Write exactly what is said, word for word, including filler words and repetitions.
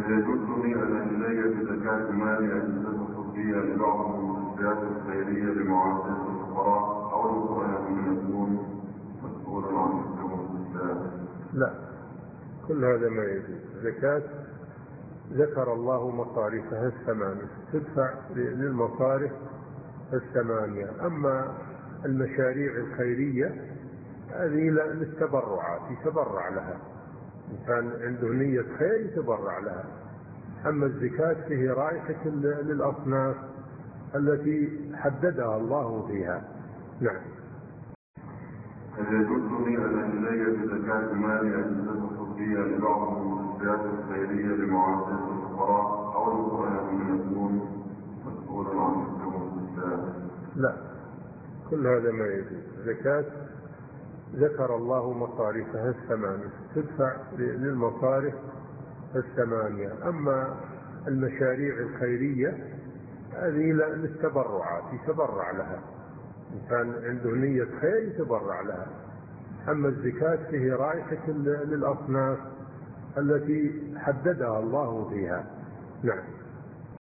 يجوز لي أن أجزي بزكاة مالي أجزاء صوفية لبعض المؤسسات الخيرية لمعالجة الفقراء أو أن أكون مسؤولا عن الكون؟ لا، كل هذا ما يجوز. زكاة ذكر الله مصارفها الثمانية تدفع للمصارف الثمانية. أما المشاريع الخيرية هذه للتبرعات، يتبرع لها، إن كان عنده نية خير يتبرع لها. أما الزكاة فيه رائحة للأصناف التي حددها الله فيها. نعم. هل يجوز لي أن أجزي بزكاة مالي أجزاء صوفية لبعض المؤسسات الخيرية لمعالجة الفقراء أو أن أكون مسؤولا عن الكون؟ لا، كل هذا ما يجوز. زكاة ذكر الله مصارفها الثمانية تدفع للمصارف الثمانية. أما المشاريع الخيرية هذه للتبرعات، يتبرع لها، إن كان عنده نية خير يتبرع لها. أما الزكاة فيه رائحة للأصناف التي حددها الله فيها. نعم.